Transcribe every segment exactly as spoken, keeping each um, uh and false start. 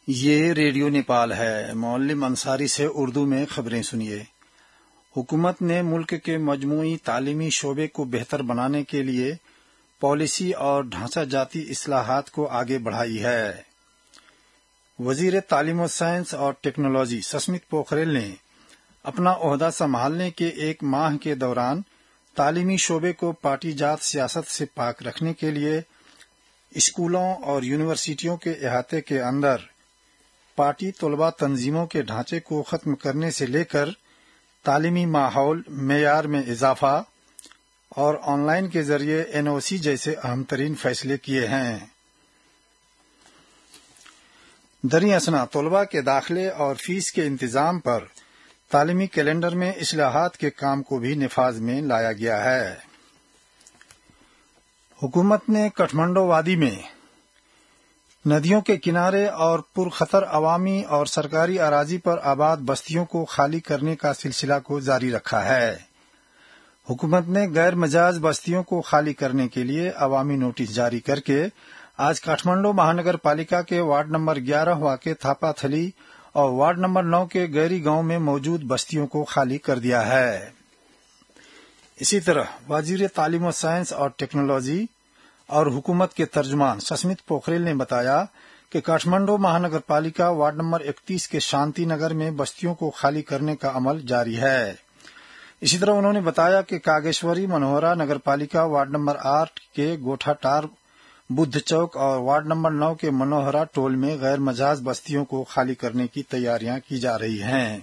یہ ریڈیو نیپال ہے۔ معلم انصاری سے اردو میں خبریں سنیے۔ حکومت نے ملک کے مجموعی تعلیمی شعبے کو بہتر بنانے کے لیے پالیسی اور ڈھانچہ جاتی اصلاحات کو آگے بڑھائی ہے۔ وزیر تعلیم و سائنس اور ٹیکنالوجی سسمت پوکھریل نے اپنا عہدہ سنبھالنے کے ایک ماہ کے دوران تعلیمی شعبے کو پارٹی جات سیاست سے پاک رکھنے کے لیے اسکولوں اور یونیورسٹیوں کے احاطے کے اندر پارٹی طلباء تنظیموں کے ڈھانچے کو ختم کرنے سے لے کر تعلیمی ماحول معیار میں اضافہ اور آن لائن کے ذریعے این او سی جیسے اہم ترین فیصلے کیے ہیں۔ دریں اثنا طلباء کے داخلے اور فیس کے انتظام پر تعلیمی کیلنڈر میں اصلاحات کے کام کو بھی نفاذ میں لایا گیا ہے۔ حکومت نے کٹھمنڈو وادی میں ندیوں کے کنارے اور پرخطر عوامی اور سرکاری اراضی پر آباد بستیوں کو خالی کرنے کا سلسلہ کو جاری رکھا ہے۔ حکومت نے غیر مجاز بستیوں کو خالی کرنے کے لیے عوامی نوٹس جاری کر کے آج کاٹھمنڈو مہانگر پالیکا کے وارڈ نمبر گیارہ واقع تھاپا تھلی اور وارڈ نمبر نو کے گیری گاؤں میں موجود بستیوں کو خالی کر دیا ہے۔ اسی طرح وزیر تعلیم و سائنس اور ٹیکنالوجی اور حکومت کے ترجمان سسمت پوکھریل نے بتایا کہ کاٹھمنڈو مہانگر پالیکا وارڈ نمبر اکتیس کے شانتی نگر میں بستیوں کو خالی کرنے کا عمل جاری ہے۔ اسی طرح انہوں نے بتایا کہ کاگیشوری منوہرا نگر پالیکا وارڈ نمبر آٹھ کے گوٹھا ٹار بدھ چوک اور وارڈ نمبر نو کے منوہرا ٹول میں غیر مجاز بستیوں کو خالی کرنے کی تیاریاں کی جا رہی ہیں۔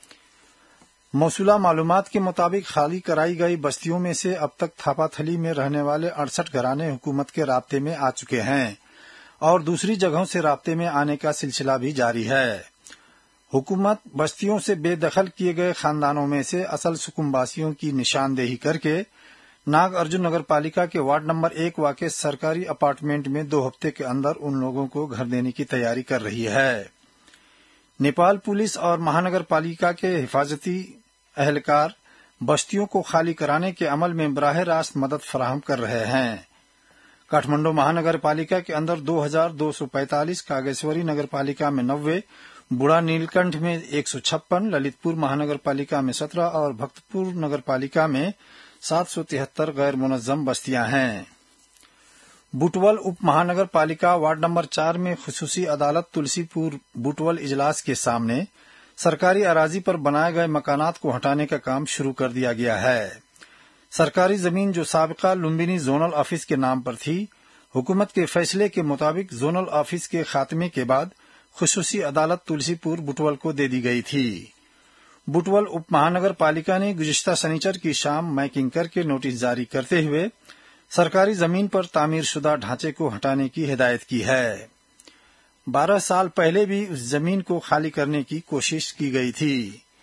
موصولہ معلومات کے مطابق خالی کرائی گئی بستیوں میں سے اب تک تھاپا تھلی میں رہنے والے اڑسٹھ گھرانے حکومت کے رابطے میں آ چکے ہیں اور دوسری جگہوں سے رابطے میں آنے کا سلسلہ بھی جاری ہے۔ حکومت بستیوں سے بے دخل کیے گئے خاندانوں میں سے اصل سکنباسیوں کی نشاندہی کر کے ناگ ارجن نگر پالیکا کے وارڈ نمبر ایک واقع سرکاری اپارٹمنٹ میں دو ہفتے کے اندر ان لوگوں کو گھر دینے کی تیاری کر رہی ہے۔ نیپال پولیس اور مہانگر پالیکا کے حفاظتی اہلکار بستیوں کو خالی کرانے کے عمل میں براہ راست مدد فراہم کر رہے ہیں۔ کاٹھمنڈو مہانگر پالیکا کے اندر دو ہزار دو سو پینتالیس، کاگیشوری نگر پالیکا میں نوے، بوڑھا نیل کنٹھ میں ایک سو چھپن، للت پور مہانگر پالیکا میں سترہ اور بھکت پور نگر پالیکا میں سات سو تہتر غیر منظم بستیاں ہیں۔ بوٹول اپ مہانگر پالیکا وارڈ نمبر چار میں خصوصی عدالت تلسی پور بوٹول اجلاس کے سامنے سرکاری اراضی پر بنائے گئے مکانات کو ہٹانے کا کام شروع کر دیا گیا ہے۔ سرکاری زمین جو سابقہ لمبنی زونل آفس کے نام پر تھی، حکومت کے فیصلے کے مطابق زونل آفس کے خاتمے کے بعد خصوصی عدالت تلسی پور بوٹول کو دے دی گئی تھی۔ بوٹول اپ مہانگر پالیکا نے گزشتہ سنیچر کی شام مائکنگ کر کے نوٹس جاری کرتے ہوئے سرکاری زمین پر تعمیر شدہ ڈھانچے کو ہٹانے کی ہدایت کی ہے۔ بارہ سال پہلے بھی اس زمین کو خالی کرنے کی کوشش کی گئی تھی۔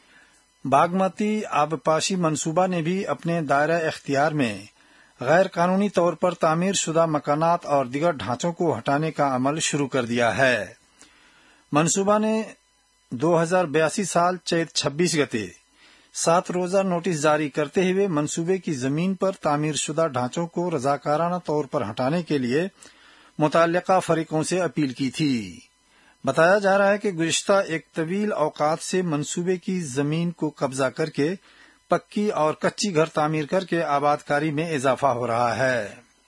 باگمتی آبپاشی منصوبہ نے بھی اپنے دائرہ اختیار میں غیر قانونی طور پر تعمیر شدہ مکانات اور دیگر ڈھانچوں کو ہٹانے کا عمل شروع کر دیا ہے۔ منصوبہ نے دو ہزار بیاسی سال چیت چھبیس گتے سات روزہ نوٹس جاری کرتے ہوئے منصوبے کی زمین پر تعمیر شدہ ڈھانچوں کو رضاکارانہ طور پر ہٹانے کے لیے متعلقہ فریقوں سے اپیل کی تھی۔ بتایا جا رہا ہے کہ گزشتہ ایک طویل اوقات سے منصوبے کی زمین کو قبضہ کر کے پکی اور کچی گھر تعمیر کر کے آباد کاری میں اضافہ ہو رہا ہے۔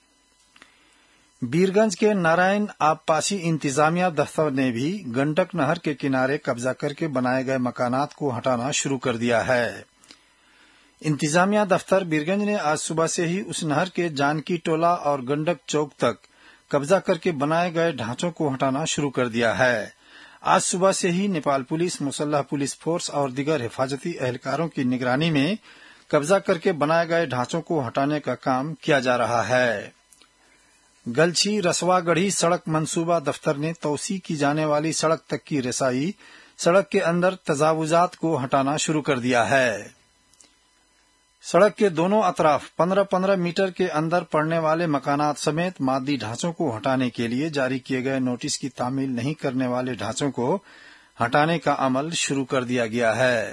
بیرگنج کے نارائن آبپاشی انتظامیہ دفتر نے بھی گنڈک نہر کے کنارے قبضہ کر کے بنائے گئے مکانات کو ہٹانا شروع کر دیا ہے۔ انتظامیہ دفتر بیرگنج نے آج صبح سے ہی اس نہر کے جانکی ٹولہ اور گنڈک چوک تک قبضہ کر کے بنائے گئے ڈھانچوں کو ہٹانا شروع کر دیا ہے۔ آج صبح سے ہی نیپال پولیس، مسلح پولیس فورس اور دیگر حفاظتی اہلکاروں کی نگرانی میں قبضہ کر کے بنائے گئے ڈھانچوں کو ہٹانے کا کام کیا جا رہا ہے۔ گلچھی رسوا گڑھی سڑک منصوبہ دفتر نے توسیع کی جانے والی سڑک تک کی رسائی، سڑک کے اندر تجاوزات کو ہٹانا شروع کر دیا ہے۔ سڑک کے دونوں اطراف پندرہ پندرہ میٹر کے اندر پڑنے والے مکانات سمیت مادی ڈھانچوں کو ہٹانے کے لیے جاری کیے گئے نوٹس کی تعمیل نہیں کرنے والے ڈھانچوں کو ہٹانے کا عمل شروع کر دیا گیا ہے۔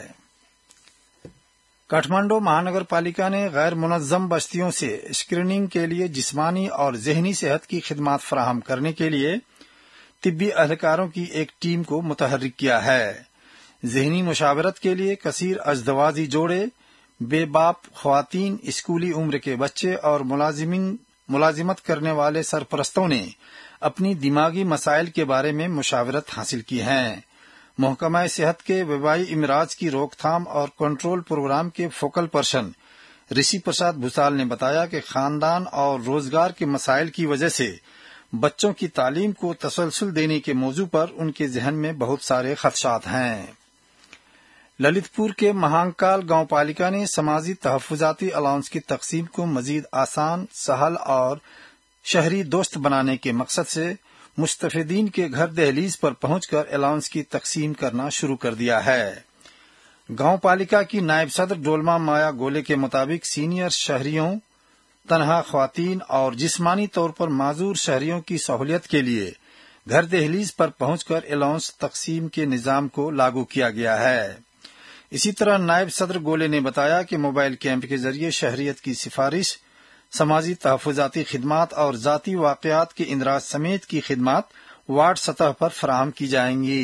کاٹھمنڈو مہانگر پالیکا نے غیر منظم بستیوں سے اسکریننگ کے لیے جسمانی اور ذہنی صحت کی خدمات فراہم کرنے کے لیے طبی اہلکاروں کی ایک ٹیم کو متحرک کیا ہے۔ ذہنی مشاورت کے لیے کثیر ازدواجی جوڑے، بے باپ خواتین، اسکولی عمر کے بچے اور ملازمین ملازمت کرنے والے سرپرستوں نے اپنی دماغی مسائل کے بارے میں مشاورت حاصل کی ہے۔ محکمہ صحت کے وبائی امراض کی روک تھام اور کنٹرول پروگرام کے فوکل پرسن رشی پرساد بھوسال نے بتایا کہ خاندان اور روزگار کے مسائل کی وجہ سے بچوں کی تعلیم کو تسلسل دینے کے موضوع پر ان کے ذہن میں بہت سارے خدشات ہیں۔ للت پور کے مہانکال گاؤں پالیکا نے سماجی تحفظاتی الاؤنس کی تقسیم کو مزید آسان، سہل اور شہری دوست بنانے کے مقصد سے مستفیدین کے گھر دہلیز پر پہنچ کر الاؤنس کی تقسیم کرنا شروع کر دیا ہے۔ گاؤں پالیکا کی نائب صدر ڈولما مایا گولے کے مطابق سینئر شہریوں، تنہا خواتین اور جسمانی طور پر معذور شہریوں کی سہولت کے لیے گھر دہلیز پر پہنچ کر الاؤنس تقسیم کے نظام کو لاگو کیا گیا ہے۔ اسی طرح نائب صدر گولے نے بتایا کہ موبائل کیمپ کے ذریعے شہریت کی سفارش، سماجی تحفظاتی خدمات اور ذاتی واقعات کے اندراج سمیت کی خدمات وارڈ سطح پر فراہم کی جائیں گی۔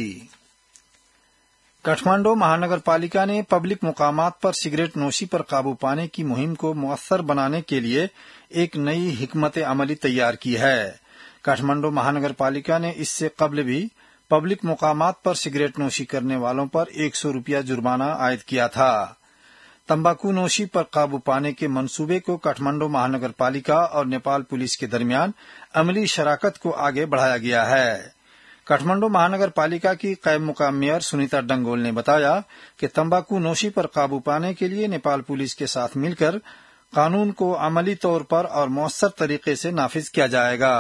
کٹھمنڈو مہانگر پالیکا نے پبلک مقامات پر سگریٹ نوشی پر قابو پانے کی مہم کو مؤثر بنانے کے لیے ایک نئی حکمت عملی تیار کی ہے۔ کٹھمنڈو مہانگر پالیکا نے اس سے قبل بھی پبلک مقامات پر سگریٹ نوشی کرنے والوں پر ایک سو روپیہ جرمانہ عائد کیا تھا۔ تمباکو نوشی پر قابو پانے کے منصوبے کو کٹھمنڈو مہانگر پالیکا اور نیپال پولیس کے درمیان عملی شراکت کو آگے بڑھایا گیا ہے۔ کٹھمنڈو مہانگر پالیکا کی قائم مقام میئر سنیتا ڈنگول نے بتایا کہ تمباکو نوشی پر قابو پانے کے لیے نیپال پولیس کے ساتھ مل کر قانون کو عملی طور پر اور مؤثر طریقے سے نافذ کیا جائے گا۔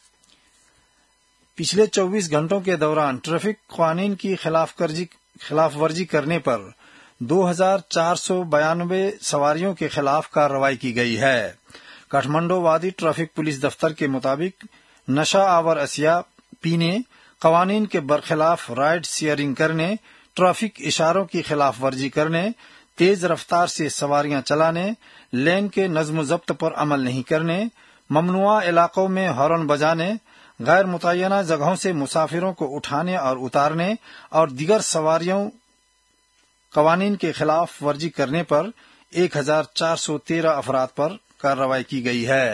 پچھلے چوبیس گھنٹوں کے دوران ٹریفک قوانین کی خلاف ورزی کرنے پر دو ہزار چار سو بیانوے سواریوں کے خلاف کارروائی کی گئی ہے۔ کٹھمنڈو وادی ٹریفک پولیس دفتر کے مطابق نشہ آور اشیاء پینے، قوانین کے برخلاف رائڈ شیئرنگ کرنے، ٹریفک اشاروں کی خلاف ورزی کرنے، تیز رفتار سے سواریاں چلانے، لین کے نظم و ضبط پر عمل نہیں کرنے، ممنوعہ علاقوں میں ہارن بجانے، غیر متعینہ جگہوں سے مسافروں کو اٹھانے اور اتارنے اور دیگر سواریوں قوانین کے خلاف ورزی کرنے پر ایک ہزار چار سو تیرہ افراد پر کارروائی کی گئی ہے۔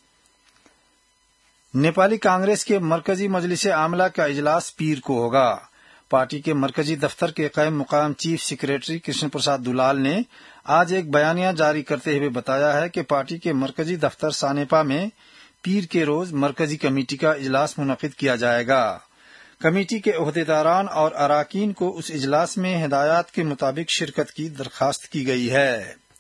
نیپالی کانگریس کے مرکزی مجلس عاملہ کا اجلاس پیر کو ہوگا۔ پارٹی کے مرکزی دفتر کے قائم مقام چیف سیکریٹری کرشن پرساد دلال نے آج ایک بیانیہ جاری کرتے ہوئے بتایا ہے کہ پارٹی کے مرکزی دفتر سانیپا میں پیر کے روز مرکزی کمیٹی کا اجلاس منعقد کیا جائے گا۔ کمیٹی کے عہدیداران اور اراکین کو اس اجلاس میں ہدایات کے مطابق شرکت کی درخواست کی گئی ہے۔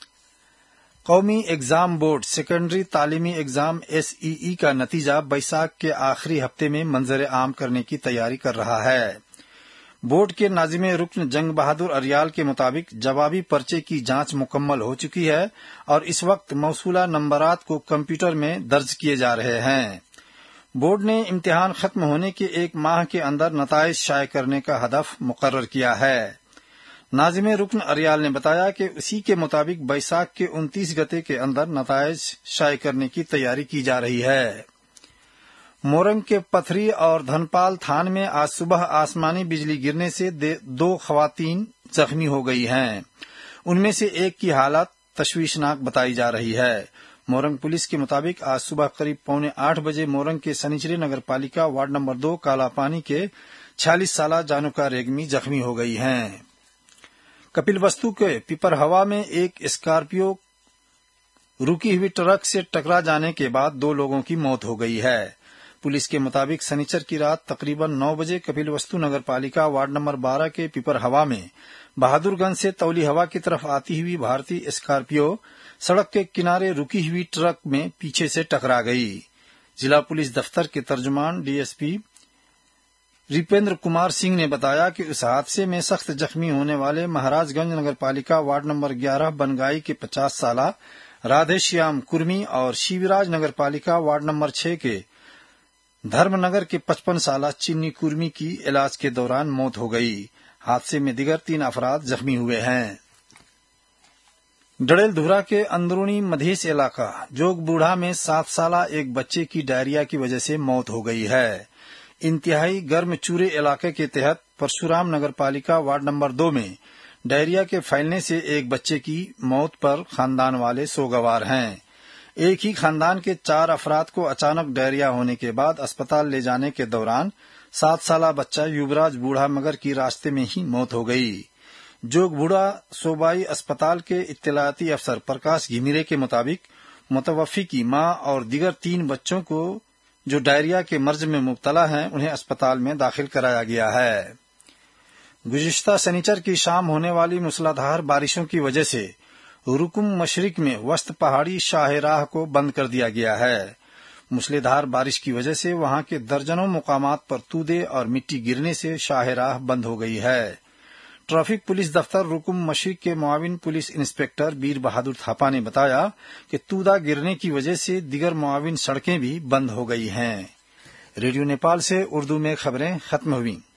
قومی ایگزام بورڈ سیکنڈری تعلیمی ایگزام ایس ای ای کا نتیجہ بیساکھ کے آخری ہفتے میں منظر عام کرنے کی تیاری کر رہا ہے۔ بورڈ کے ناظم رکن جنگ بہادر اریال کے مطابق جوابی پرچے کی جانچ مکمل ہو چکی ہے اور اس وقت موصولہ نمبرات کو کمپیوٹر میں درج کیے جا رہے ہیں۔ بورڈ نے امتحان ختم ہونے کے ایک ماہ کے اندر نتائج شائع کرنے کا ہدف مقرر کیا ہے۔ ناظم رکن اریال نے بتایا کہ اسی کے مطابق بیساکھ کے انتیس گتے کے اندر نتائج شائع کرنے کی تیاری کی جا رہی ہے۔ مورنگ کے پتھری اور دھنپال تھان میں آج صبح آسمانی بجلی گرنے سے دو خواتین زخمی ہو گئی ہیں۔ ان میں سے ایک کی حالت تشویشناک بتائی جا رہی ہے۔ مورنگ پولیس کے مطابق آج صبح قریب پونے آٹھ بجے مورنگ کے سنیچری نگر پالیکا وارڈ نمبر دو کالا پانی کے چھیالیس سالہ جانوکا ریگمی زخمی ہو گئی ہیں۔ کپل وستو کے پیپر ہوا میں ایک اسکارپیو رکی ہوئی ٹرک سے ٹکرا جانے کے بعد دو لوگوں کی موت ہو گئی ہے۔ پولیس کے مطابق سنیچر کی رات تقریباً نو بجے کپل وستو نگر پالیکا وارڈ نمبر بارہ کے پیپر ہوا میں بہادر گنج سے تولی ہوا کی طرف آتی ہوئی بھارتی اسکارپیو سڑک کے کنارے رکی ہوئی ٹرک میں پیچھے سے ٹکرا گئی۔ ضلع پولیس دفتر کے ترجمان D S P Ripendra Kumar Singh نے بتایا کہ اس حادثے میں سخت زخمی ہونے والے مہاراج گنج نگر پالیکا وارڈ نمبر گیارہ بنگائی کے پچاس سالہ رادھے شیام کرمی اور شیوراج نگر پالیکا وارڈ نمبر چھ کے دھرم نگر کے پچپن سالہ چنی کرمی کی علاج کے دوران موت ہو گئی۔ حادثے میں دیگر تین افراد زخمی ہوئے ہیں۔ ڈڑیل دھورا کے اندرونی مدھیس علاقہ جوگ بوڑھا میں سات سالہ ایک بچے کی ڈائریا کی وجہ سے موت ہو گئی ہے۔ इंतहाई गर्म चूरे इलाके के तहत परशुराम नगर पालिका वार्ड नंबर दो में डायरिया के फैलने से एक बच्चे की मौत पर खानदान वाले सोगवार हैं। एक ही खानदान के चार अफराद को अचानक डायरिया होने के बाद अस्पताल ले जाने के दौरान सात साल बच्चा युवराज बूढ़ा मगर की रास्ते में ही मौत हो गई। जोग बूढ़ा सूबाई अस्पताल के इत्तलाती अफसर प्रकाश घिमिरे के मुताबिक मुतवफ़ी की मां और दीगर तीन बच्चों को जो डायरिया के मर्ज में मुब्तला हैं उन्हें अस्पताल में दाखिल कराया गया है। गुज़िश्ता शनिचर की शाम होने वाली मूसलाधार बारिशों की वजह से रुकुम मशरिक में वस्त पहाड़ी शाहराह को बंद कर दिया गया है। मूसलाधार बारिश की वजह से वहां के दर्जनों मुकामात पर तूदे और मिट्टी गिरने से शाहराह बंद हो गई है। ट्रैफिक पुलिस दफ्तर रुकुम मशरिक के मुआविन पुलिस इंस्पेक्टर बीर बहादुर थापा ने बताया कि तूदा गिरने की वजह से दिगर मुआविन सड़कें भी बंद हो गई हैं। रेडियो नेपाल से उर्दू में खबरें खत्म हुई।